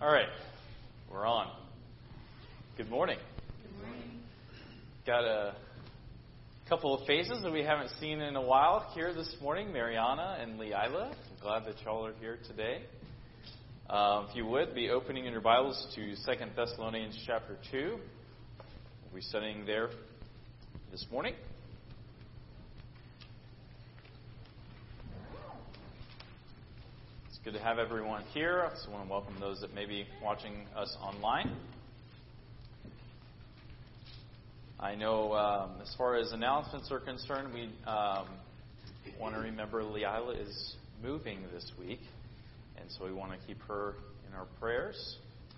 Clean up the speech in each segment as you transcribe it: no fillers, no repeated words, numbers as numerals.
All right, we're on. Good morning. Good morning. Got a couple of faces that we haven't seen in a while here this morning, Mariana and Leila. I'm glad that y'all are here today. If you would, be opening in your Bibles to 2 Thessalonians chapter 2. We'll be studying there this morning. Good to have everyone here. I also want to welcome those that may be watching us online. I know as far as announcements are concerned, we want to remember Leila is moving this week, and so we want to keep her in our prayers.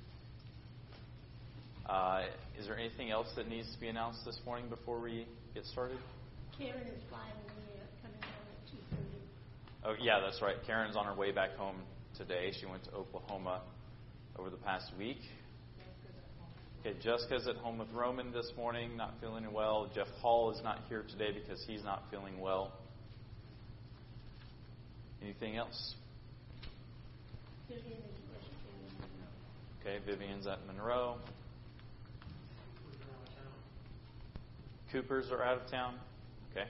Is there anything else that needs to be announced this morning before we get started? Karen is finally coming home at 2:30. Oh, yeah, that's right. Karen's on her way back home today. She went to Oklahoma over the past week. Okay, Jessica's at home with Roman this morning, not feeling well. Jeff Hall is not here today because he's not feeling well. Anything else? Vivian is working. Okay, Vivian's at Monroe. Coopers are out of town. Okay.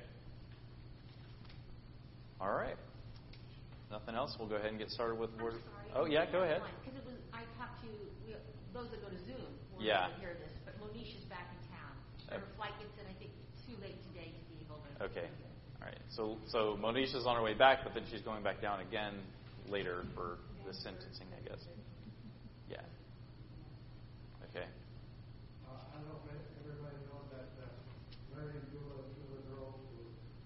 All right. Nothing else? We'll go ahead and get started with word. Oh, yeah, go ahead. Because I talked to those that go to Zoom. We're Yeah. going to hear this, but Monisha's back in town. Her flight gets in, I think, too late today to be able to. Okay. All right. So Monisha's on her way back, but then she's going back down again later for the sentencing, I guess. Yeah. Okay. I don't know if everybody knows that Larry and Dula, two of the girls who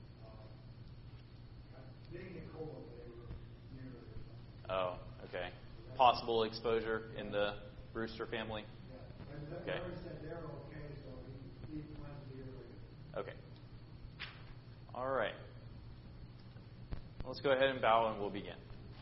being in coma, they were near or something. Oh, okay. Possible exposure in the Brewster family? Yeah. And Okay. Larry said they're okay, so he plans to be here later. Okay. All right. Let's go ahead and bow and we'll begin.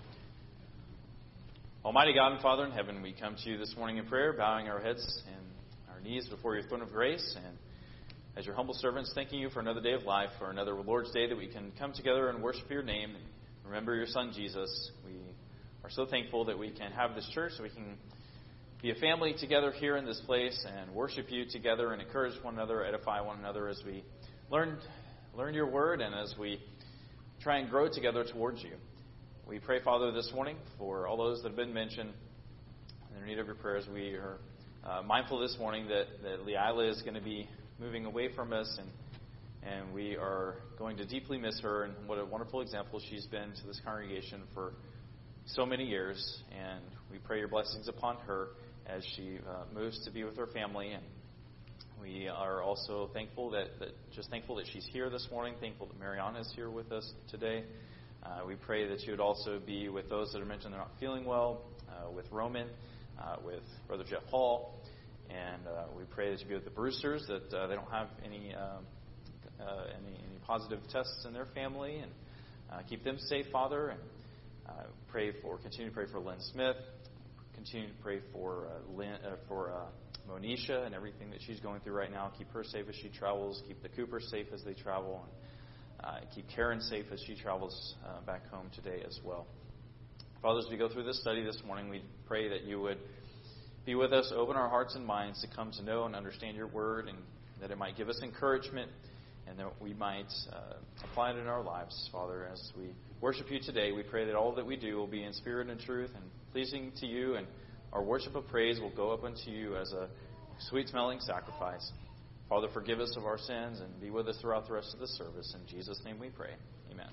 Almighty God and Father in heaven, we come to you this morning in prayer, bowing our heads and our knees before your throne of grace, and as your humble servants, thanking you for another day of life, for another Lord's Day that we can come together and worship your name and remember your Son, Jesus. We are so thankful that we can have this church, so we can be a family together here in this place and worship you together and encourage one another, edify one another as we learn your word and as we try and grow together towards you. We pray, Father, this morning for all those that have been mentioned and in need of your prayers. We are mindful this morning that Leila is going to be moving away from us, and we are going to deeply miss her, and what a wonderful example she's been to this congregation for so many years. And we pray your blessings upon her as she moves to be with her family. And we are also thankful that she's here this morning, thankful that Mariana is here with us today. We pray that you would also be with those that are mentioned they're not feeling well, with Roman, with Brother Jeff Hall. And we pray that you be with the Brewsters, that they don't have any positive tests in their family, and keep them safe, Father. And continue to pray for Lynn Smith. Continue to pray for Monisha and everything that she's going through right now. Keep her safe as she travels. Keep the Coopers safe as they travel, and keep Karen safe as she travels back home today as well. Father, as we go through this study this morning, we pray that you would be with us, open our hearts and minds to come to know and understand your word, and that it might give us encouragement, and that we might apply it in our lives. Father, as we worship you today, we pray that all that we do will be in spirit and truth and pleasing to you, and our worship of praise will go up unto you as a sweet-smelling sacrifice. Father, forgive us of our sins and be with us throughout the rest of the service. In Jesus' name we pray. Amen.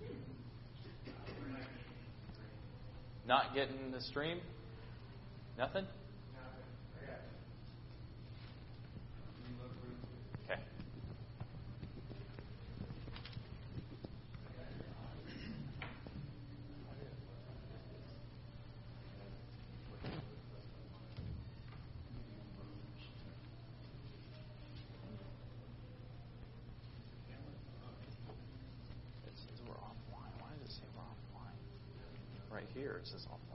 Not getting the stream? Nothing? Okay. It says we're offline. Why does it say we're offline? Right here it says offline.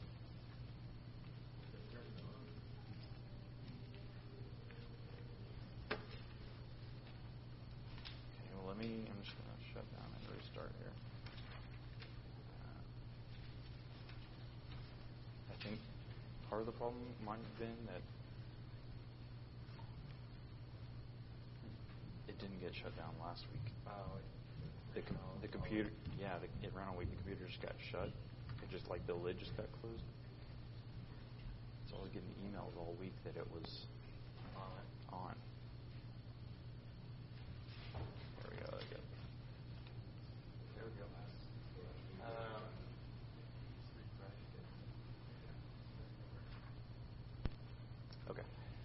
I'm just going to shut down and restart here. I think part of the problem might have been that it didn't get shut down last week. The computer, it ran all week. The computer just got shut. It just the lid just got closed. So I was getting emails all week that it was on. There we go. Okay.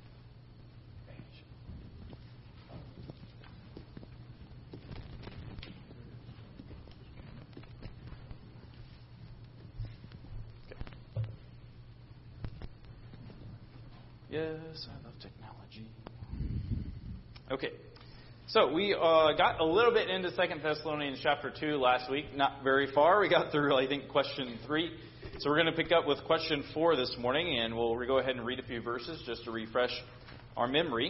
Yes, I love technology. Okay, so we got a little bit into 2 Thessalonians chapter 2 last week. Not very far. We got through, I think, question 3. So we're going to pick up with question 4 this morning, and we'll go ahead and read a few verses just to refresh our memory.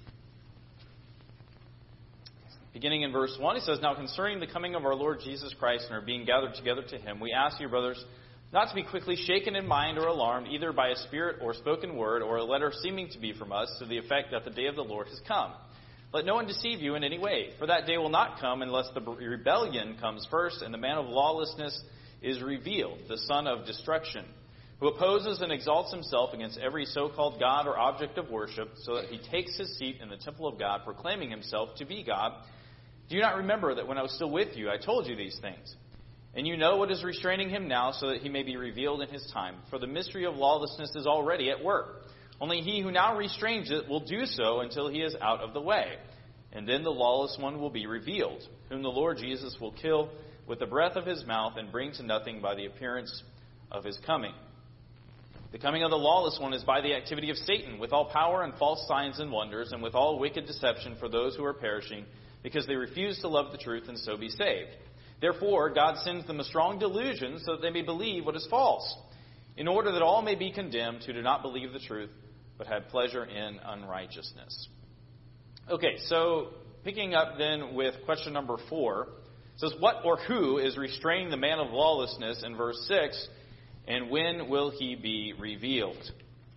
Beginning in verse 1, he says, "Now concerning the coming of our Lord Jesus Christ and our being gathered together to him, we ask you, brothers, not to be quickly shaken in mind or alarmed, either by a spirit or spoken word or a letter seeming to be from us, to the effect that the day of the Lord has come. Let no one deceive you in any way, for that day will not come unless the rebellion comes first, and the man of lawlessness is revealed, the son of destruction, who opposes and exalts himself against every so-called God or object of worship, so that he takes his seat in the temple of God, proclaiming himself to be God. Do you not remember that when I was still with you, I told you these things? And you know what is restraining him now, so that he may be revealed in his time. For the mystery of lawlessness is already at work. Only he who now restrains it will do so until he is out of the way. And then the lawless one will be revealed, whom the Lord Jesus will kill with the breath of his mouth and bring to nothing by the appearance of his coming. The coming of the lawless one is by the activity of Satan, with all power and false signs and wonders, and with all wicked deception for those who are perishing, because they refuse to love the truth and so be saved. Therefore, God sends them a strong delusion so that they may believe what is false, in order that all may be condemned who do not believe the truth, but have pleasure in unrighteousness." Okay, so picking up then with question number 4, it says, what or who is restraining the man of lawlessness in verse 6, and when will he be revealed?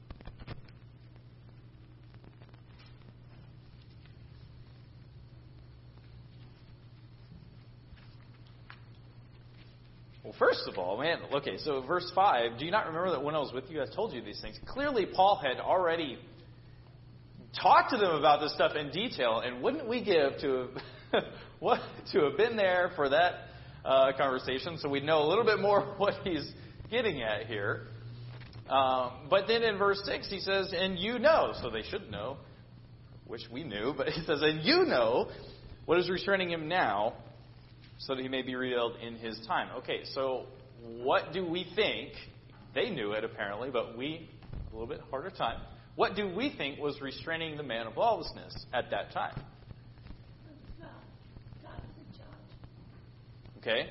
Well, first of all, so verse 5, do you not remember that when I was with you, I told you these things? Clearly, Paul had already talked to them about this stuff in detail, and wouldn't we give to have been there for that conversation so we'd know a little bit more what he's getting at here. But then in verse 6, he says, and you know, so they should know, which we knew, but he says, and you know what is restraining him now, so that he may be revealed in his time. Okay, so what do we think? They knew it apparently, but we, a little bit harder time. What do we think was restraining the man of lawlessness at that time? God is the judge. Okay.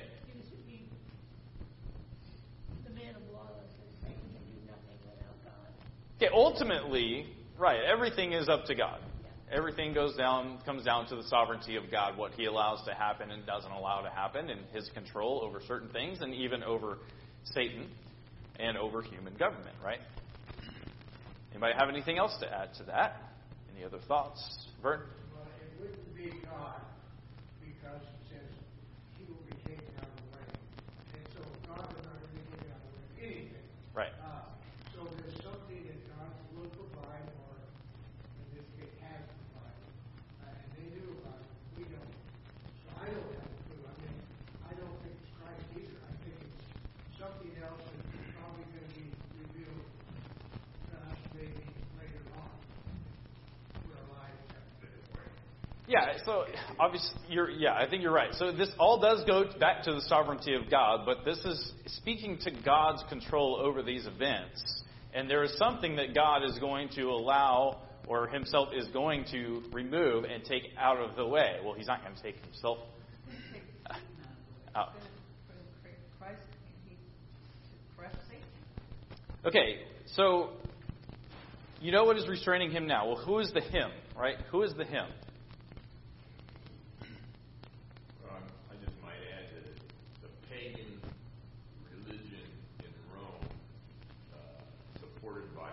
The man of lawlessness, Satan can do nothing without God. Okay, ultimately, right, everything is up to God. Everything comes down to the sovereignty of God, what he allows to happen and doesn't allow to happen, and his control over certain things, and even over Satan and over human government, right? Anybody have anything else to add to that? Any other thoughts? Vern? Well, it wouldn't be God, because it says he will be taken out of the way. And so God is not going to be taken out of the way of anything. Right. So there's something that God will provide, or in this case has provided. And they knew about it. We don't. So I don't have a clue. I mean, I don't think it's Christ either. I think it's something else that's probably going to be revealed to us maybe later on. We're alive. Yeah, so obviously, I think you're right. So this all does go back to the sovereignty of God, but this is speaking to God's control over these events. And there is something that God is going to allow, or himself is going to remove and take out of the way. Well, he's not going to take himself out. Okay, so you know what is restraining him now. Well, who is the him, right? Who is the him? I just might add that the pagan religion in Rome, supported by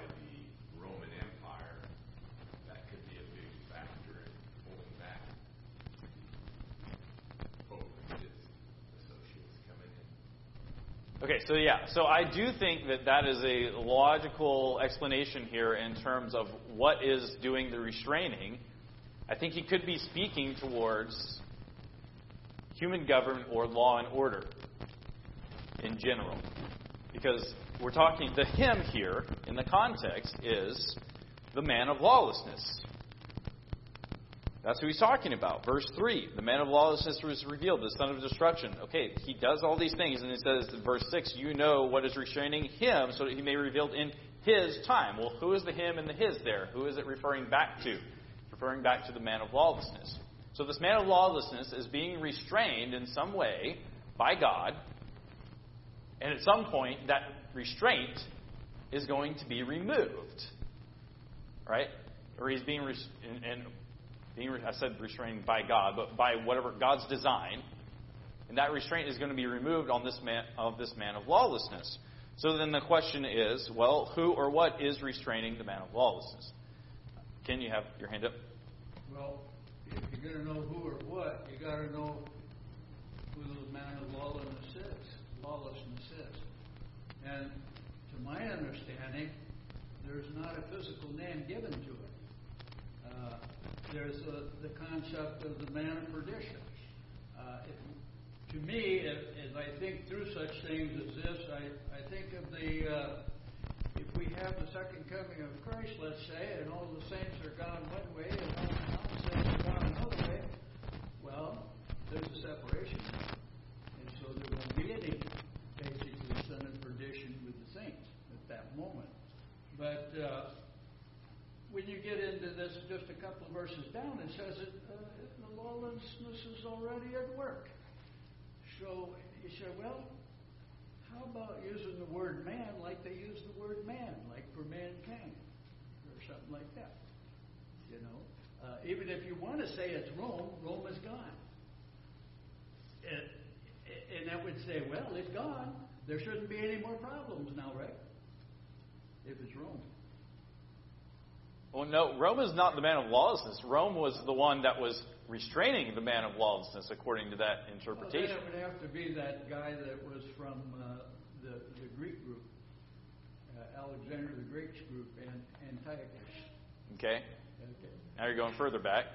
Okay, so I do think that is a logical explanation here in terms of what is doing the restraining. I think he could be speaking towards human government or law and order in general. Because we're talking, the him here, in the context, is the man of lawlessness. That's who he's talking about. Verse 3, the man of lawlessness was revealed, the son of destruction. Okay, he does all these things, and it says in verse 6, you know what is restraining him, so that he may be revealed in his time. Well, who is the him and the his there? Who is it referring back to? It's referring back to the man of lawlessness. So this man of lawlessness is being restrained in some way by God, and at some point that restraint is going to be removed. Right? Or he's being I said restrained by God, but by whatever God's design, and that restraint is going to be removed on this man of lawlessness. So then the question is, well, who or what is restraining the man of lawlessness? Ken, you have your hand up. Well, if you're going to know who or what, you got to know who the man of lawlessness is. And to my understanding, there's not a physical name given to it. There's the concept of the man of perdition. To me, as I think through such things as this, I think of if we have the second coming of Christ, let's say, and all the saints are gone one way and all the saints are gone another way, well, there's a separation. And so there won't be any, basically, son of perdition with the saints at that moment. But when you get into this, just a couple of verses down, it says that the lawlessness is already at work. So you say, well, how about using the word man like they use the word man, like for mankind, or something like that? You know, even if you want to say it's Rome, Rome is gone. And that would say, well, it's gone. There shouldn't be any more problems now, right? If it's Rome. Well, no, Rome is not the man of lawlessness. Rome was the one that was restraining the man of lawlessness, according to that interpretation. Well, then it would have to be that guy that was from the Greek group, Alexander the Greek's group, and Antiochus. Okay. Now you're going further back.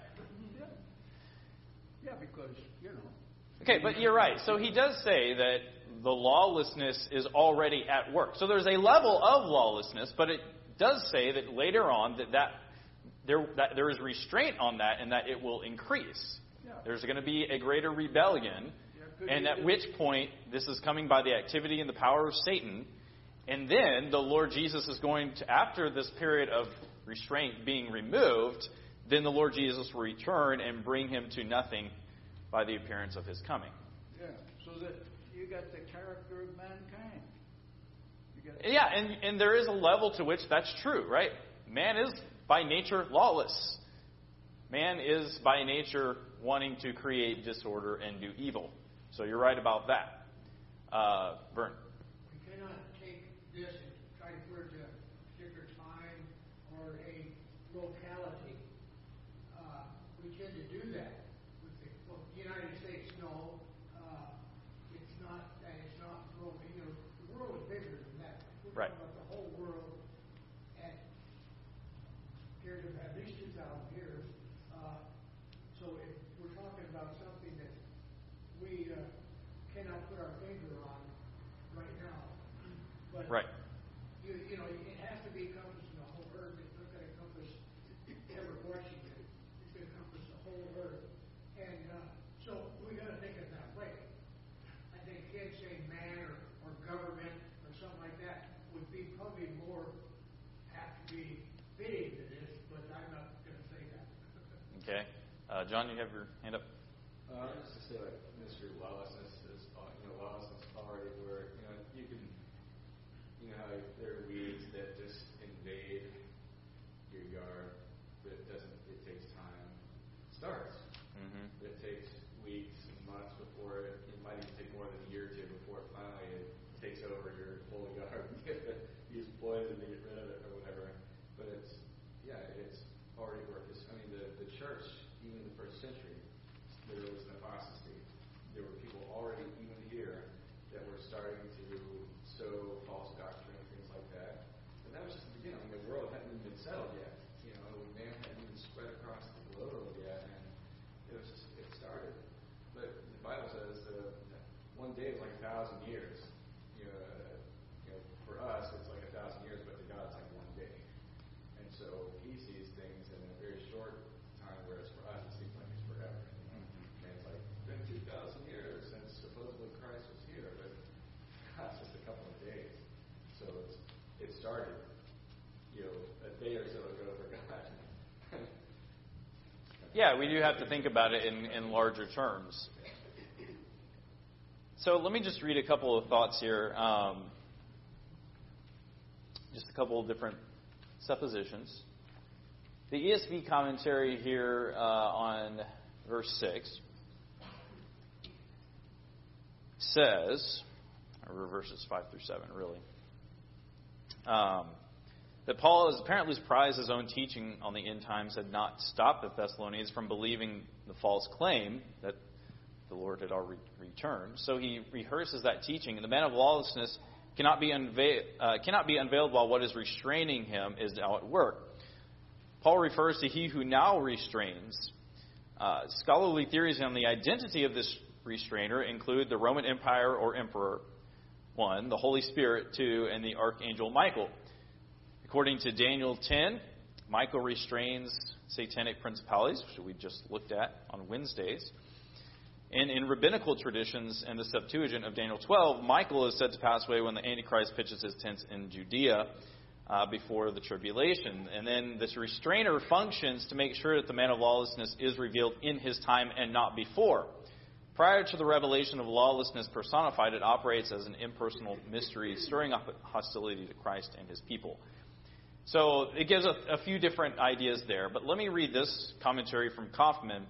Yeah, because, you know. Okay, but you're right. So he does say that the lawlessness is already at work. So there's a level of lawlessness, but it does say that later on that there is restraint on that and that it will increase. Yeah. There's going to be a greater rebellion, and at which point this is coming by the activity and the power of Satan. And then the Lord Jesus is going to, after this period of restraint being removed, then the Lord Jesus will return and bring him to nothing by the appearance of his coming. Yeah, so that you got the character of mankind. Yeah, and there is a level to which that's true, right? Man is by nature lawless. Man is by nature wanting to create disorder and do evil. So you're right about that. Vern. We cannot take this and try to put it to a particular time or a locality. We tend to do that. With the United States, no. It's not Rome. You know, the world is bigger than that. We're Right. talking about the whole world at a period of at least 2,000 years. So if we're talking about something that we cannot put our finger on right now, but Right. you know, it has to be encompassing the whole earth. It's not going to encompass ever Washington. It's going to encompass the whole earth, and so we got to think of it that way. I think Ken saying man or government or something like that would be probably more have to be fitting to this, but I'm not going to say that. Okay. John, you have your hand up. Just to say, like, ministry of lawlessness is, lawlessness already where, you can, how there are weeds that just invade your yard, but it takes time. It starts. Mm-hmm. It takes weeks and months before it might even take more than a year or two before finally it takes over your whole yard. Use poison to get rid of it or whatever. But it's already worked. The church, even in the first century, there was an apostasy. There were people already, even here, that were starting to sow false doctrine and things like that. And that was just the beginning. I mean, the world hadn't even been settled yet. Man hadn't even spread across the globe yet, and it started. But the Bible says one day is like 1,000 years. For us, it's like 1,000 years, but to God, it's like one day. And so He sees things in a very short time, whereas for us, it seems like it's forever. And it's like, it's been 2,000 years since supposedly Christ was here, but it's just a couple of days. So it started, a day or so ago for God. Yeah, we do have to think about it in larger terms. So let me just read a couple of thoughts here. Just a couple of different suppositions. The ESV commentary here on verse 6 says, or verses 5 through 7, really, that Paul is apparently surprised his own teaching on the end times had not stopped the Thessalonians from believing the false claim that the Lord had already returned. So he rehearses that teaching, and the man of lawlessness cannot be unveiled while what is restraining him is now at work. Paul refers to he who now restrains. Scholarly theories on the identity of this restrainer include the Roman Empire or Emperor, 1, the Holy Spirit, 2, and the Archangel Michael. According to Daniel 10, Michael restrains satanic principalities, which we just looked at on Wednesdays. And in rabbinical traditions and the Septuagint of Daniel 12, Michael is said to pass away when the Antichrist pitches his tents in Judea before the tribulation. And then this restrainer functions to make sure that the man of lawlessness is revealed in his time and not before. Prior to the revelation of lawlessness personified, it operates as an impersonal mystery, stirring up hostility to Christ and his people. So it gives a few different ideas there. But let me read this commentary from Kaufman.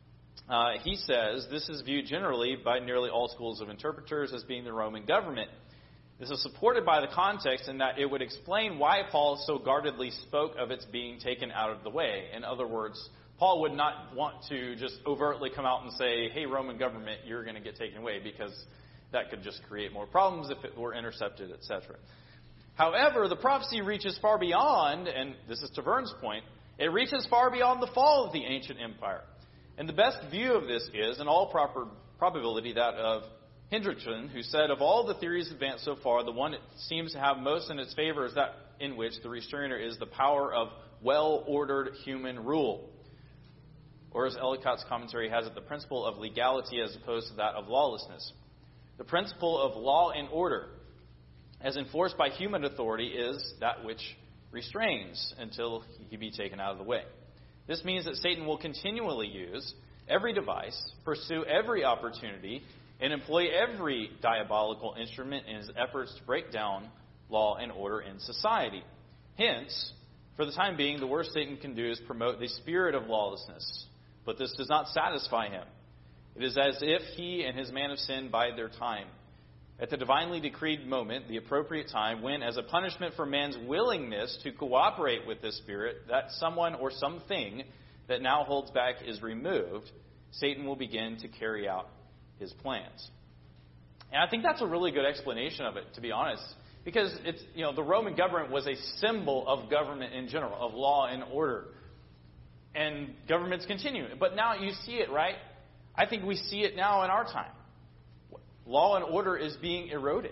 He says, this is viewed generally by nearly all schools of interpreters as being the Roman government. This is supported by the context in that it would explain why Paul so guardedly spoke of its being taken out of the way. In other words, Paul would not want to just overtly come out and say, hey, Roman government, you're going to get taken away, because that could just create more problems if it were intercepted, etc. However, the prophecy reaches far beyond, and this is to Vern's point, it reaches far beyond the fall of the ancient empire. And the best view of this is, in all probability, that of Hendrickson, who said, of all the theories advanced so far, the one that seems to have most in its favor is that in which the restrainer is the power of well-ordered human rule. Or as Ellicott's commentary has it, the principle of legality as opposed to that of lawlessness. The principle of law and order, as enforced by human authority, is that which restrains until he be taken out of the way. This means that Satan will continually use every device, pursue every opportunity, and employ every diabolical instrument in his efforts to break down law and order in society. Hence, for the time being, the worst Satan can do is promote the spirit of lawlessness. But this does not satisfy him. It is as if he and his man of sin bide their time. At the divinely decreed moment, the appropriate time, when, as a punishment for man's willingness to cooperate with this spirit, that someone or something that now holds back is removed, Satan will begin to carry out his plans. And I think that's a really good explanation of it, to be honest, because it's, the Roman government was a symbol of government in general, of law and order. And governments continue. But now you see it, right? I think we see it now in our time. Law and order is being eroded.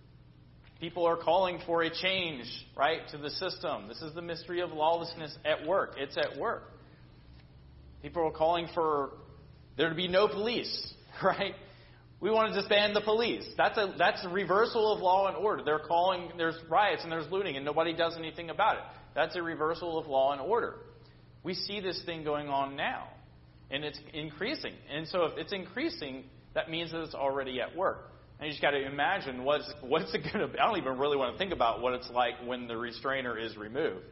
People are calling for a change, right, to the system. This is the mystery of lawlessness at work. It's at work. People are calling for there to be no police, right? We want to disband the police. That's a reversal of law and order. They're calling, there's riots and there's looting and nobody does anything about it. That's a reversal of law and order. We see this thing going on now, and it's increasing. And so if it's increasing, that means that it's already at work. And you just got to imagine what's it going to be. I don't even really want to think about what it's like when the restrainer is removed.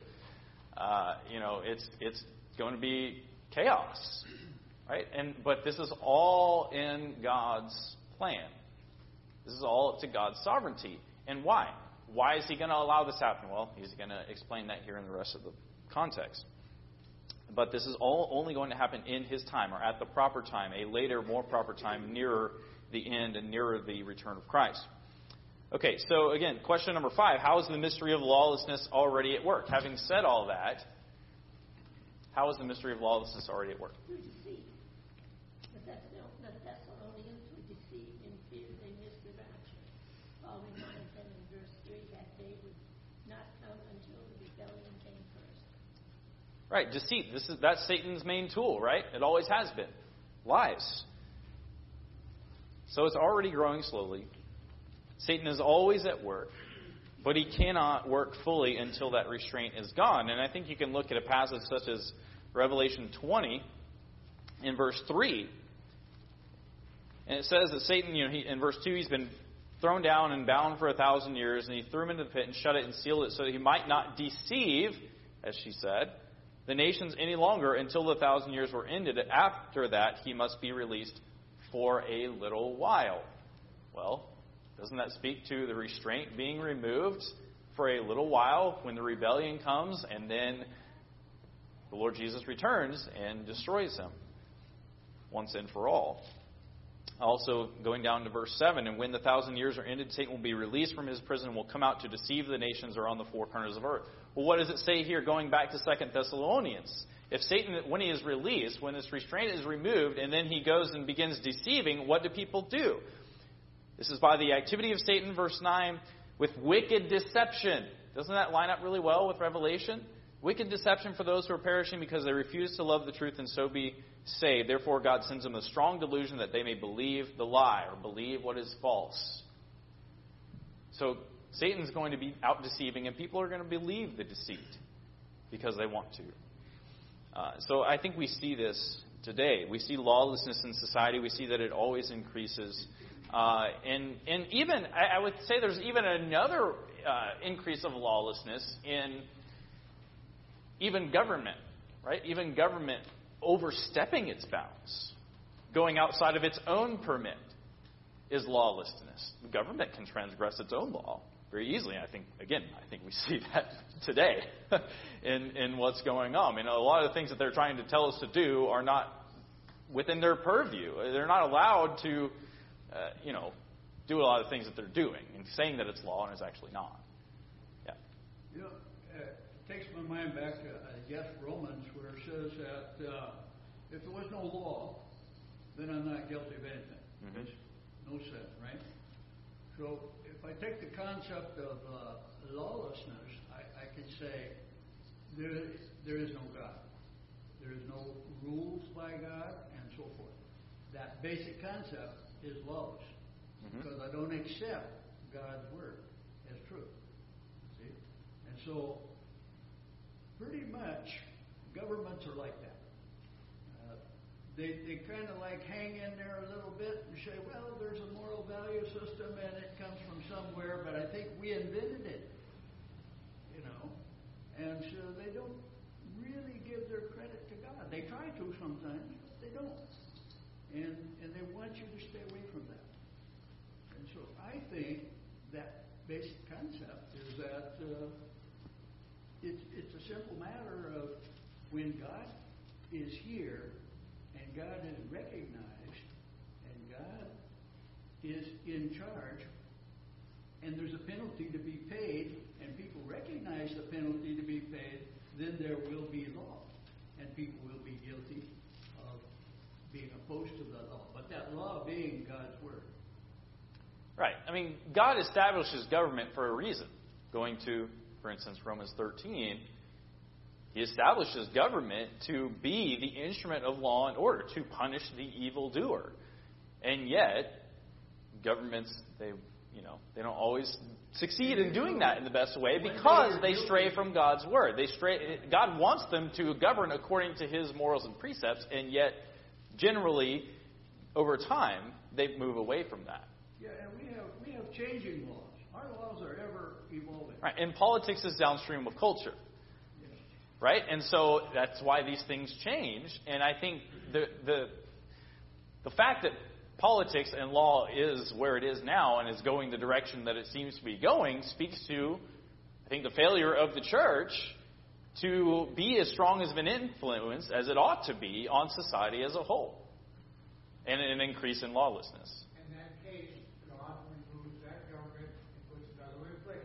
It's going to be chaos, right? But this is all in God's plan. This is all up to God's sovereignty. And why? Why is He going to allow this to happen? Well, He's going to explain that here in the rest of the context. But this is all only going to happen in His time, or at the proper time, a later, more proper time, nearer the end and nearer the return of Christ. Okay, so again, question number 5. How is the mystery of lawlessness already at work? Having said all that, how is the mystery of lawlessness already at work? Through deceit. The Thessalonians were deceived in fear they missed the rapture. Paul reminds them in verse 3 that they would not come until the rebellion came first. Right, deceit. That's Satan's main tool, right? It always has been. Lies. So it's already growing slowly. Satan is always at work, but he cannot work fully until that restraint is gone. And I think you can look at a passage such as Revelation 20 in verse 3. And it says that Satan, in verse 2, he's been thrown down and bound for 1,000 years, and he threw him into the pit and shut it and sealed it so that he might not deceive, as she said, the nations any longer until the 1,000 years were ended. After that, he must be released for a little while. Well, doesn't that speak to the restraint being removed for a little while when the rebellion comes and then the Lord Jesus returns and destroys him once and for all? Also, going down to verse 7, and when the 1,000 years are ended, Satan will be released from his prison and will come out to deceive the nations around the four corners of earth. Well, what does it say here going back to 2 Thessalonians? If Satan, when he is released, when this restraint is removed, and then he goes and begins deceiving, what do people do? This is by the activity of Satan, verse 9, with wicked deception. Doesn't that line up really well with Revelation? Wicked deception for those who are perishing because they refuse to love the truth and so be saved. Therefore, God sends them a strong delusion that they may believe the lie or believe what is false. So Satan's going to be out deceiving, and people are going to believe the deceit because they want to. So I think we see this today. We see lawlessness in society. We see that it always increases. And even, I would say there's even another increase of lawlessness in even government, right? Even government overstepping its bounds, going outside of its own permit is lawlessness. The government can transgress its own law very easily. I think we see that today in what's going on. I mean, a lot of the things that they're trying to tell us to do are not within their purview. They're not allowed to, do a lot of things that they're doing and saying that it's law and it's actually not. Yeah. It takes my mind back to, I guess, Romans, where it says that if there was no law, then I'm not guilty of anything. Mm-hmm. There's no sin, right? So if I take the concept of lawlessness, I can say there is no God. There is no rules by God and so forth. That basic concept is lawless because I don't accept God's word as true. See? And so pretty much governments are like that. They kind of like hang in there a little bit and say, well, there's a moral value system and it comes from somewhere, but I think we invented it. And so they don't really give their credit to God. They try to sometimes, but they don't. And they want you to stay away from that. And so I think that basic concept is that it's a simple matter of when God is here and God is recognized and God is in charge and there's a penalty to be paid and people recognize the penalty to be paid, then there will be law and people will be guilty of being opposed to the law. But that law being God's word. Right. I mean, God establishes government for a reason. Going to, for instance, Romans 13, He establishes government to be the instrument of law and order, to punish the evildoer. And yet, governments, they don't always succeed in doing that in the best way because they stray from God's word. God wants them to govern according to His morals and precepts, and yet, generally, over time, they move away from that. Yeah, and we have changing laws. Our laws are ever evolving. Right, and politics is downstream of culture. Yes. Right, and so that's why these things change. And I think the fact that politics and law is where it is now and is going the direction that it seems to be going speaks to, I think, the failure of the church to be as strong as an influence as it ought to be on society as a whole, and an increase in lawlessness. In that case, God removes that government and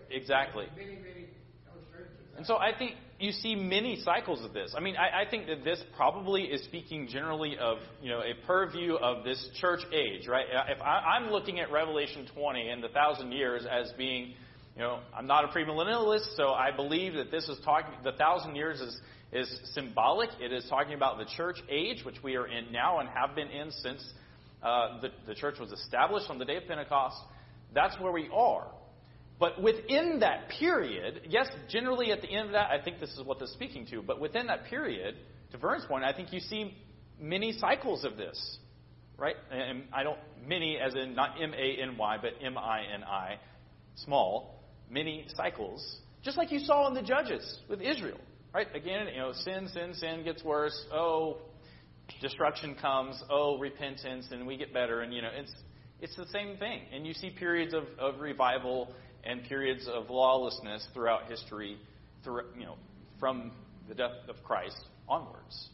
Exactly. Many illustrations of that. And so I think you see many cycles of this. I mean, I think that this probably is speaking generally of, a purview of this church age, right? If I'm looking at Revelation 20 and the 1,000 years as being, I'm not a premillennialist, so I believe that this is talking, the 1,000 years is symbolic. It is talking about the church age, which we are in now and have been in since the church was established on the day of Pentecost. That's where we are. But within that period, yes, generally at the end of that, I think this is what this is speaking to. But within that period, to Vern's point, I think you see many cycles of this, right? And I don't, many as in not M-A-N-Y, but M-I-N-I, small, many cycles, just like you saw in the Judges with Israel, right? Again, sin gets worse. Oh, destruction comes. Oh, repentance, and we get better. And, it's the same thing. And you see periods of revival and periods of lawlessness throughout history, from the death of Christ onwards.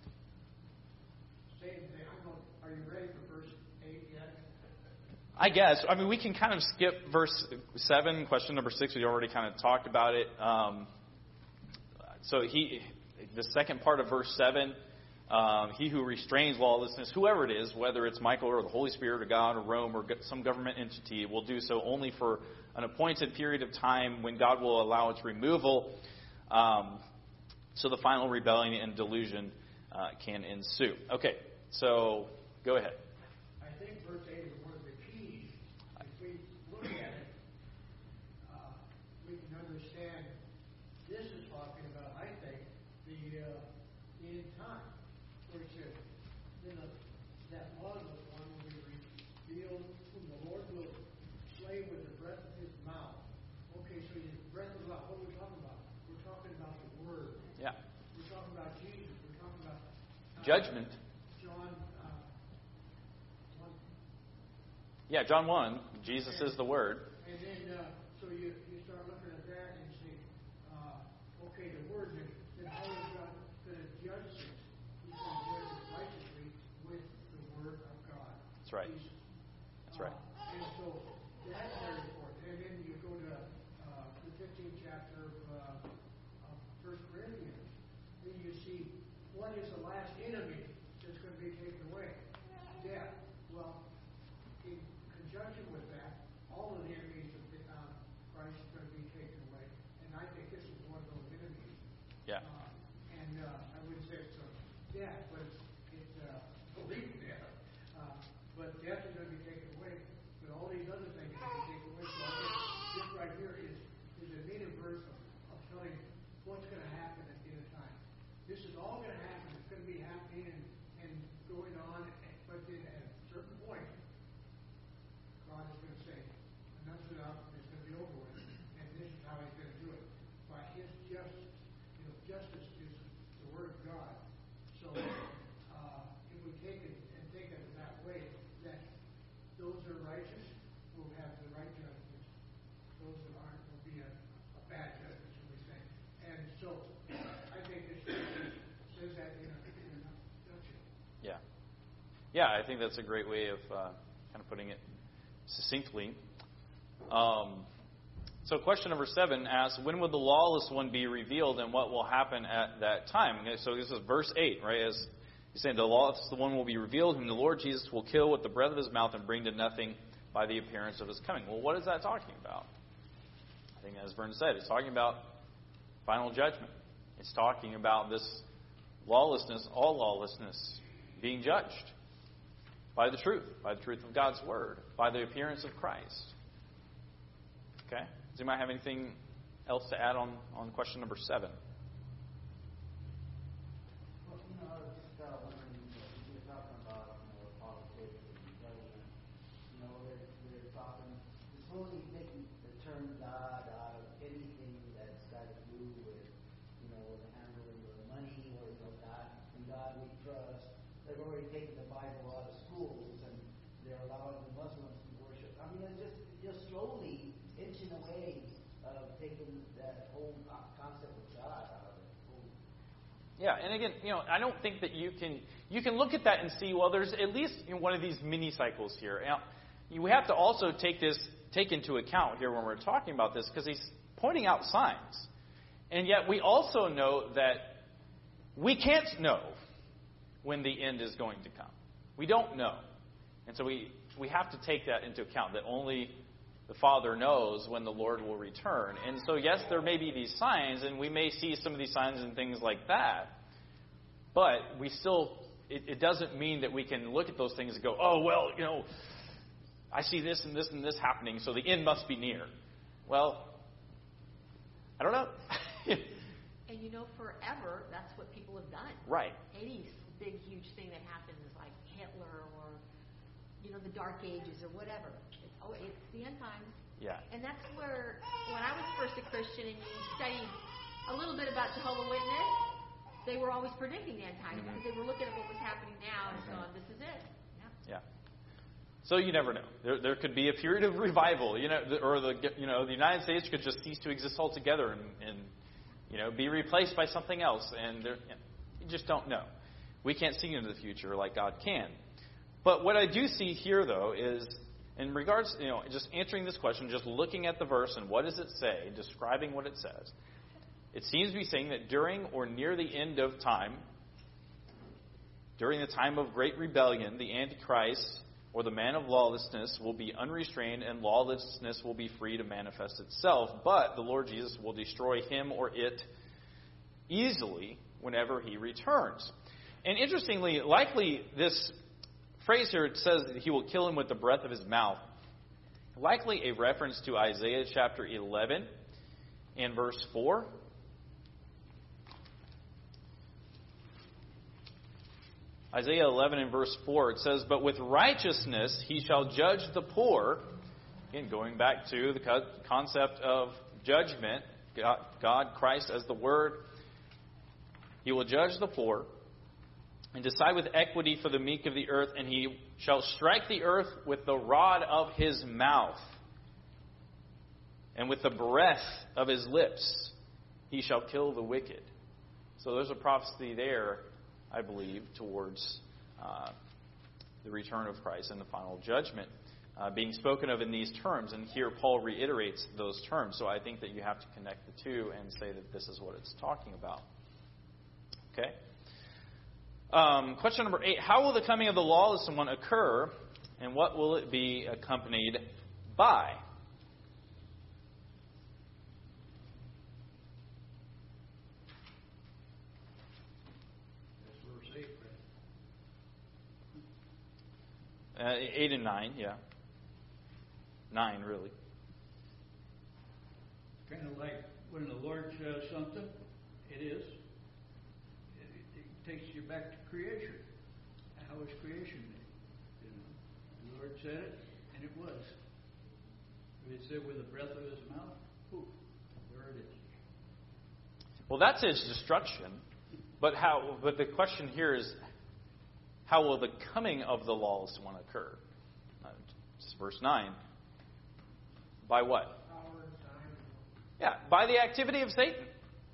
Same thing. Are you ready for verse 8 yet? I guess. I mean, we can kind of skip verse 7, question number 6. We already kind of talked about it. So the second part of verse 7, he who restrains lawlessness, whoever it is, whether it's Michael or the Holy Spirit or God or Rome or some government entity, will do so only for an appointed period of time when God will allow its removal, so the final rebellion and delusion can ensue. Okay, so go ahead. I think verse 8 is one of the keys. If we look at it, we can understand this is talking about, I think, the end time. Where it says, that lawless one will be revealed, whom the Lord will slay with the breath of his mouth. Okay, so his breath of the mouth, what are we talking about? We're talking about the Word. Yeah. We're talking about Jesus. We're talking about Judgment. John 1. Yeah, John 1, Jesus is the Word. And then, so you start looking at that and say, okay, the Word, then how is God going to judge this? He's going to judge it righteously with the Word of God. That's right. That's right. And so that's very important. And then you go to the 15th chapter of 1 Corinthians. Then you see what is the last enemy that's going to be taken away? Death. Well, in conjunction with that, all of the enemies of Christ are going to be taken away. And I think this is one of those enemies. Yeah. I wouldn't say it's death, but it's belief death. But death is going to be taken away. But all these other things are going to be taken away. So I think this right here is a main verse of telling what's going to happen at the end of time. This is all going to happen. It's going to be happening and going on. But then at a certain point, God is going to say, enough's enough. It's going to be over with. And this is how He's going to do it. By His justice. Justice is the Word of God. So if we take it and think of it that way, that those that are righteous will have the right judgment. Those that aren't will be a bad judgment, shall we say. And so I think this says that in a nutshell. Yeah. Yeah, I think that's a great way of kind of putting it succinctly. So question number 7 asks, when will the lawless one be revealed and what will happen at that time? Okay, so this is verse 8, right? As he's saying, the lawless one will be revealed, whom the Lord Jesus will kill with the breath of his mouth and bring to nothing by the appearance of his coming. Well, what is that talking about? I think as Vern said, it's talking about final judgment. It's talking about this lawlessness, all lawlessness, being judged by the truth of God's Word, by the appearance of Christ. Okay? Does anybody have anything else to add on question number 7? Well, I was just wondering, you were talking about politics and government. They're talking, they're slowly taking the term God out of anything that's got to do with, the handling of money or God, in God we trust. They've already taken the Bible out of schools and they're allowing the Muslims to worship. I mean, it's just slowly inching away of taking that whole concept of God out of it. Yeah, and again, I don't think that you can look at that and see, well, there's at least one of these mini cycles here. Now, we have to also take this take into account here when we're talking about this, because he's pointing out signs. And yet we also know that we can't know when the end is going to come. We don't know. And so we have to take that into account, that only the Father knows when the Lord will return. And so, yes, there may be these signs, and we may see some of these signs and things like that, but we still, it doesn't mean that we can look at those things and go, oh, well, I see this and this and this happening, so the end must be near. Well, I don't know. And forever, that's what people have done. Right. Any big, huge thing that happens is like Hitler or, the Dark Ages or whatever. It's the end times. Yeah. And that's where, when I was first a Christian and you studied a little bit about Jehovah's Witness, they were always predicting the end times because they were looking at what was happening now and going, this is it. Yeah. So you never know. There could be a period of revival, or the United States could just cease to exist altogether and be replaced by something else. And you just don't know. We can't see into the future like God can. But what I do see here, though, is in regards, just answering this question, just looking at the verse and what does it say, describing what it says, it seems to be saying that during or near the end of time, during the time of great rebellion, the Antichrist or the man of lawlessness will be unrestrained and lawlessness will be free to manifest itself. But the Lord Jesus will destroy him or it easily whenever he returns. And interestingly, likely this phrase here, it says that he will kill him with the breath of his mouth. Likely a reference to Isaiah chapter 11 and verse 4. Isaiah 11 and verse 4, it says, "But with righteousness he shall judge the poor." Again, going back to the concept of judgment, God, Christ as the Word. He will judge the poor and decide with equity for the meek of the earth, and he shall strike the earth with the rod of his mouth, and with the breath of his lips he shall kill the wicked. So there's a prophecy there, I believe, towards the return of Christ and the final judgment being spoken of in these terms. And here Paul reiterates those terms. So I think that you have to connect the two and say that this is what it's talking about. Okay? Question number 8. How will the coming of the lawless one occur, and what will it be accompanied by? That's verse 8, right? 8 and 9, yeah. 9, really. Kind of like when the Lord says something, it is. It takes you back to creation. How was creation made? The Lord said it, and it was. He said with the breath of his mouth, poof, there it is. Well, that's his destruction. But the question here is, how will the coming of the lawless one occur? It's verse 9. By what? Power and sign. Yeah, by the activity of Satan.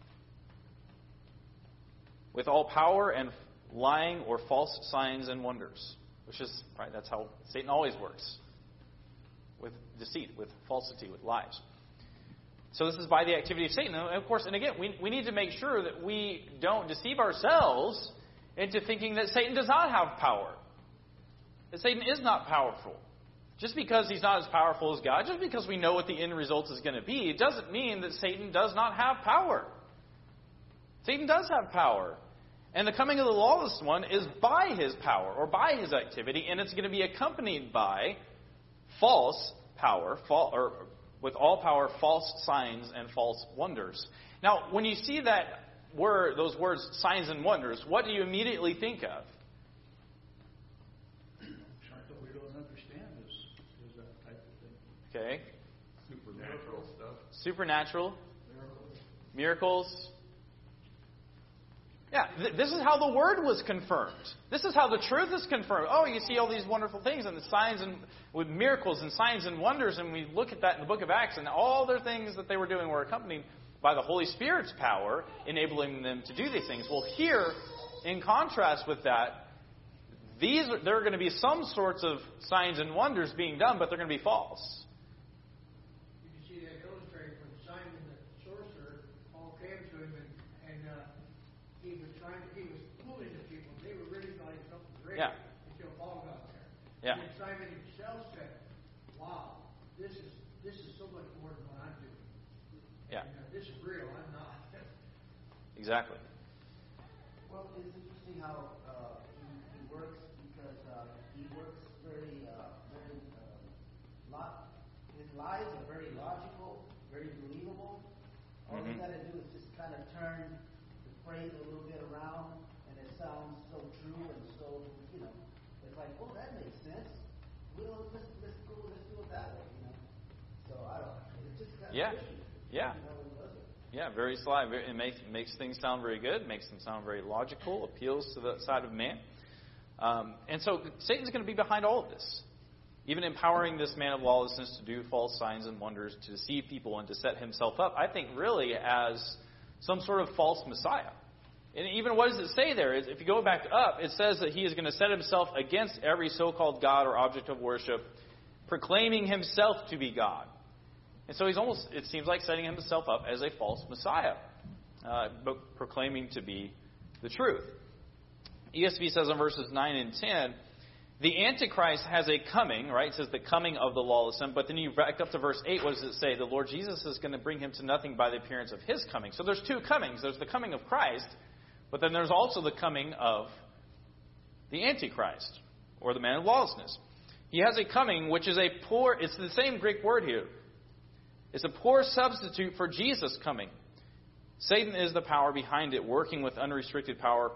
With all power and lying or false signs and wonders. Which is, right, that's how Satan always works. With deceit, with falsity, with lies. So this is by the activity of Satan. And of course, and again, we need to make sure that we don't deceive ourselves into thinking that Satan does not have power. That Satan is not powerful. Just because he's not as powerful as God, just because we know what the end result is going to be, it doesn't mean that Satan does not have power. Satan does have power. And the coming of the lawless one is by his power or by his activity, and it's going to be accompanied by false power, or with all power, false signs and false wonders. Now, when you see those words, signs and wonders, what do you immediately think of? Something we don't understand is that type of thing. Okay. Supernatural stuff. Supernatural. Miracles. Yeah, this is how the Word was confirmed. This is how the truth is confirmed. Oh, you see all these wonderful things and the signs and with miracles and signs and wonders, and we look at that in the book of Acts, and all their things that they were doing were accompanied by the Holy Spirit's power, enabling them to do these things. Well, here, in contrast with that, there are going to be some sorts of signs and wonders being done, but they're going to be false. he was fooling the people. They were really like something great. Yeah. Until Paul got there. Yeah. And then Simon himself said, "Wow, this is so much more than what I'm doing. Yeah. And, this is real. I'm not." Exactly. Well, it's interesting how he works because he works very his lies are very logical, very believable. All you got to do is just kind of turn the phrase a little bit around, and it sounds so true and so it's like, oh, that makes sense. Well, let's do it that way, So I don't. It's just kind of fishy. Yeah. Yeah, very sly. It makes things sound very good, makes them sound very logical, appeals to the side of man. And so Satan's going to be behind all of this, even empowering this man of lawlessness to do false signs and wonders, to deceive people and to set himself up, I think, really as some sort of false Messiah. And even what does it say there? If you go back up, it says that he is going to set himself against every so-called God or object of worship, proclaiming himself to be God. And so he's almost, it seems like, setting himself up as a false Messiah, but proclaiming to be the truth. ESV says in verses 9 and 10, the Antichrist has a coming, right? It says the coming of the lawless one. But then you back up to verse 8, what does it say? The Lord Jesus is going to bring him to nothing by the appearance of his coming. So there's two comings. There's the coming of Christ, but then there's also the coming of the Antichrist, or the man of lawlessness. He has a coming which is it's the same Greek word here. It's a poor substitute for Jesus coming. Satan is the power behind it, working with unrestricted power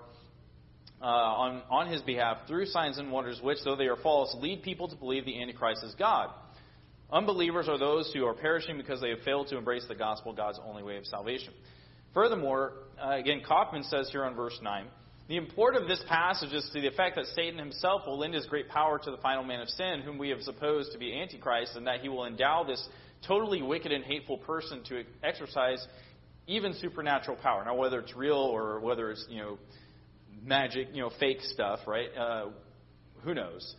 on his behalf through signs and wonders, which, though they are false, lead people to believe the Antichrist is God. Unbelievers are those who are perishing because they have failed to embrace the gospel, God's only way of salvation. Furthermore, again, Kaufman says here on verse 9, the import of this passage is to the effect that Satan himself will lend his great power to the final man of sin, whom we have supposed to be Antichrist, and that he will endow this totally wicked and hateful person to exercise even supernatural power. Now, whether it's real or whether it's, magic, fake stuff, right? Who knows?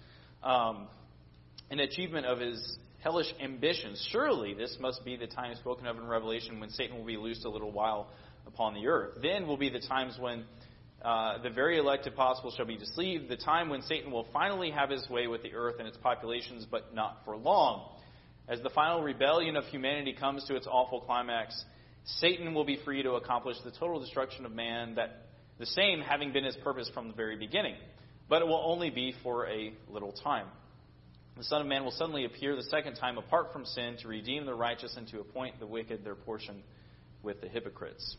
An achievement of his hellish ambitions. Surely this must be the time spoken of in Revelation when Satan will be loosed a little while upon the earth. Then will be the times when the very elect, if possible, shall be deceived. The time when Satan will finally have his way with the earth and its populations, but not for long. As the final rebellion of humanity comes to its awful climax, Satan will be free to accomplish the total destruction of man, that the same having been his purpose from the very beginning. But it will only be for a little time. The Son of Man will suddenly appear the second time apart from sin to redeem the righteous and to appoint the wicked their portion with the hypocrites.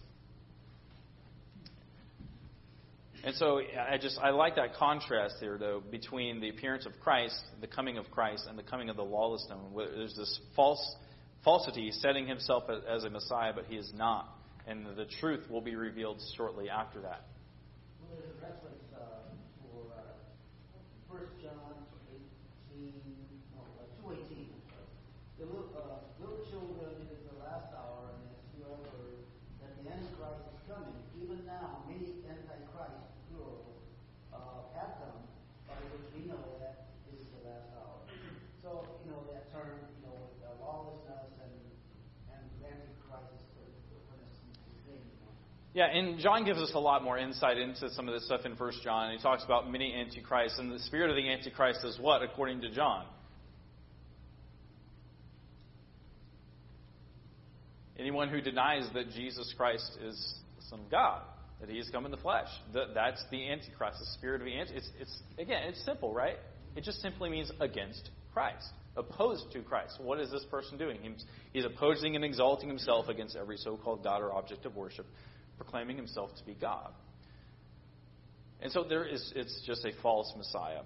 And so I like that contrast here, though, between the appearance of Christ, the coming of Christ, and the coming of the lawless one. There's this falsity, setting himself as a Messiah, but he is not. And the truth will be revealed shortly after that. Well, there's a reference for 1 John 2:18. The little children, it is the last hour, and as you have heard, that the Antichrist is coming. Even now, many Antichrists, plural, have come, by which we know that it is the last hour. So, that term, with lawlessness and Antichrist is the same. Yeah, and John gives us a lot more insight into some of this stuff in 1 John. He talks about many antichrists, and the spirit of the Antichrist is what, according to John? Anyone who denies that Jesus Christ is the Son of God, that he has come in the flesh. That's the Antichrist, the spirit of the Antichrist. It's simple, right? It just simply means against Christ, opposed to Christ. What is this person doing? He's opposing and exalting himself against every so-called God or object of worship, proclaiming himself to be God. And so it's just a false Messiah.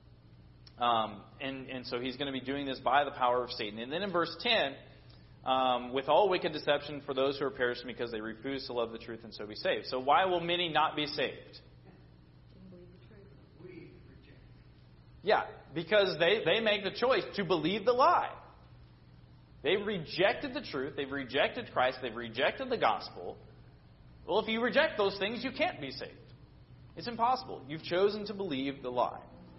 And so he's going to be doing this by the power of Satan. And then in verse 10, with all wicked deception for those who are perishing because they refuse to love the truth and so be saved. So why will many not be saved? Didn't believe the truth. We reject. Yeah, because they make the choice to believe the lie. They've rejected the truth. They've rejected Christ. They've rejected the gospel. Well, if you reject those things, you can't be saved. It's impossible. You've chosen to believe the lie.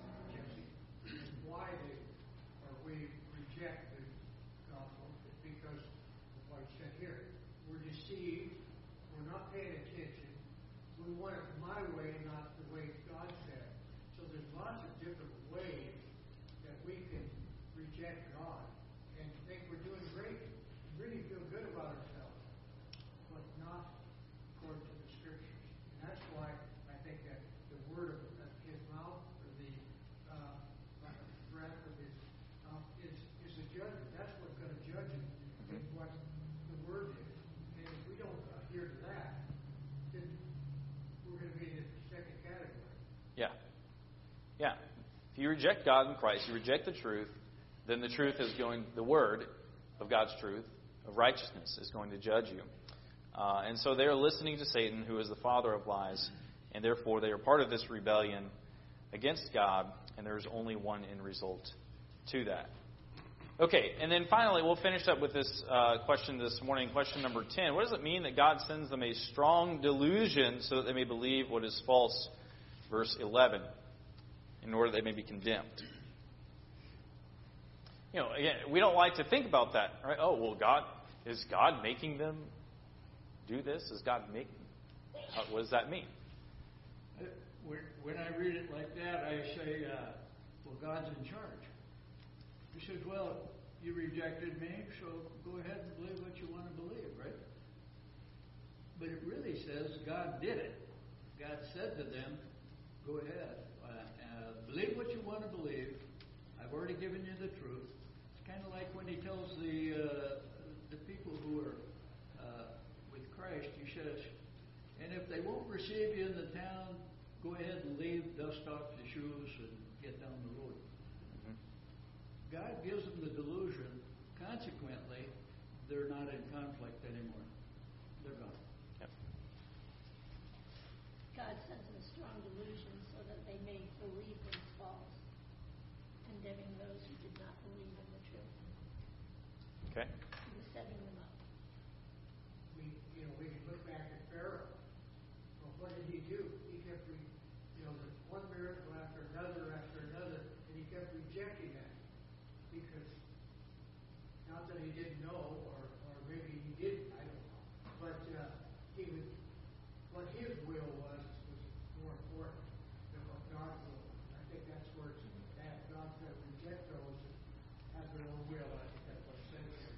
Why we reject the gospel is because of what it said here. We're deceived. We're not paying attention. we want it my way, not the way God said. So there's lots of different ways that we can reject God and think we're doing great, really feel good about ourselves, but not according to the Scriptures. And that's why I think that the word of his mouth, or the breath of his mouth, is a judgment. That's what's going to judge it, is what the word is. And if we don't adhere to that, then we're going to be in the second category. Yeah. Yeah. If you reject God and Christ, you reject the truth, then the truth is going, the word of God's truth, of righteousness, is going to judge you. And so they're listening to Satan, who is the father of lies, and therefore they are part of this rebellion against God, and there's only one end result to that. Okay, and then finally, we'll finish up with this question this morning, question number 10. What does it mean that God sends them a strong delusion so that they may believe what is false? Verse 11, in order that they may be condemned. You know, again, we don't like to think about that, right? Oh, well, is God making them do this? Is God making? What does that mean? When I read it like that, I say, well, God's in charge. He says, well, you rejected me, so go ahead and believe what you want to believe, right? But it really says God did it. God said to them, go ahead, believe what you want to believe. I've already given you the truth. It's kind of like when he tells the people who are with Christ, he says, and if they won't receive you in the town, go ahead and leave, dust off your shoes, and get down the road. God gives them the delusion. Consequently, they're not in conflict anymore. They're gone. Yep. God sends them a strong delusion so that they may believe what is false, condemning those who did not believe in the truth. Okay. He was setting them up. We can look back at Pharaoh. Well, what did he do? He kept, there's one miracle after another, and he kept rejecting that. Because, not that he didn't know, or maybe he didn't, I don't know. But what his will was more important than what God's will was. I think that's where it's at. God's going to reject those that have their own will. I think that's what's said here.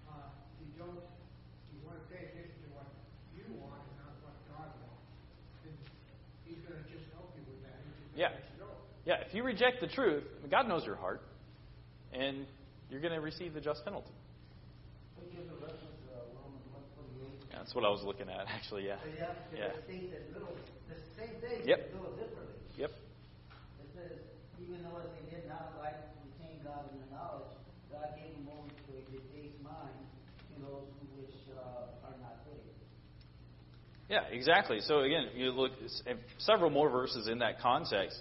You want to pay attention to what you want and not what God wants. And he's going to just help you with that. Yeah. Yeah, if you reject the truth, God knows your heart, and you're going to receive the just penalty. Give a reference to Romans 1:28. Yeah, that's what I was looking at, actually, yeah. It states that the same thing, Yep. but a little differently. Yep. It says, even though as they did not like to retain God in the knowledge, God gave them over to a debased mind to those which are not faith. Yeah, exactly. So again, you look at several more verses in that context.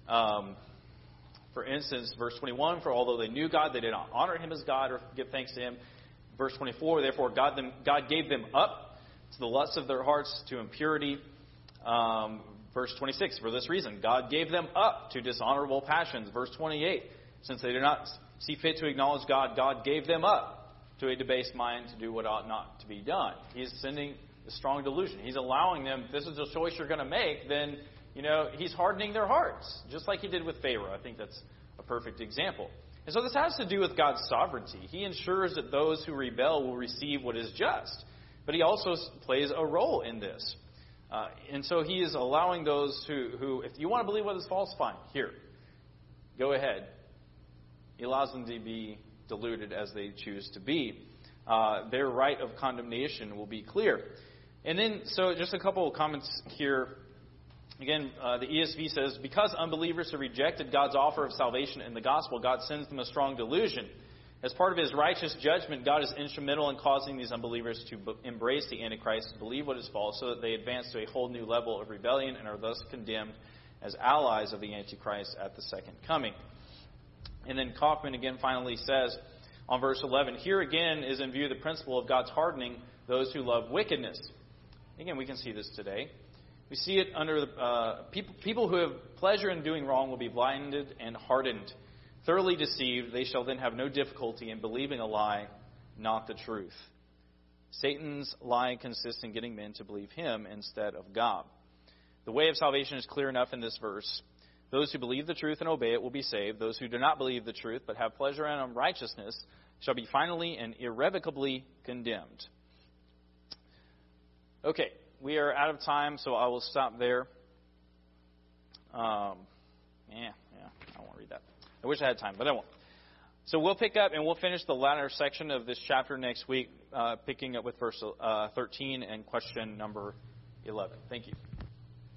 For instance, verse 21, for although they knew God, they did not honor Him as God or give thanks to Him. Verse 24, therefore God gave them up to the lusts of their hearts, to impurity. Verse 26, for this reason, God gave them up to dishonorable passions. Verse 28, since they did not see fit to acknowledge God, God gave them up to a debased mind to do what ought not to be done. He is sending a strong delusion. He's allowing them, if this is the choice you're going to make, then He's hardening their hearts, just like He did with Pharaoh. I think that's a perfect example. And so this has to do with God's sovereignty. He ensures that those who rebel will receive what is just. But He also plays a role in this. And so He is allowing those who, if you want to believe what is false, fine, here, go ahead. He allows them to be deluded as they choose to be. Their right of condemnation will be clear. And then, so just a couple of comments here. Again, the ESV says, because unbelievers have rejected God's offer of salvation in the gospel, God sends them a strong delusion. As part of His righteous judgment, God is instrumental in causing these unbelievers to embrace the Antichrist, to believe what is false, so that they advance to a whole new level of rebellion and are thus condemned as allies of the Antichrist at the second coming. And then Kaufman again finally says on verse 11, here again is in view the principle of God's hardening those who love wickedness. Again, we can see this today. We see it under people who have pleasure in doing wrong will be blinded and hardened. Thoroughly deceived, they shall then have no difficulty in believing a lie, not the truth. Satan's lie consists in getting men to believe him instead of God. The way of salvation is clear enough in this verse. Those who believe the truth and obey it will be saved. Those who do not believe the truth but have pleasure in unrighteousness shall be finally and irrevocably condemned. Okay, we are out of time, so I will stop there. I don't want to read that. I wish I had time, but I won't. So we'll pick up and we'll finish the latter section of this chapter next week, picking up with verse 13 and question number 11. Thank you.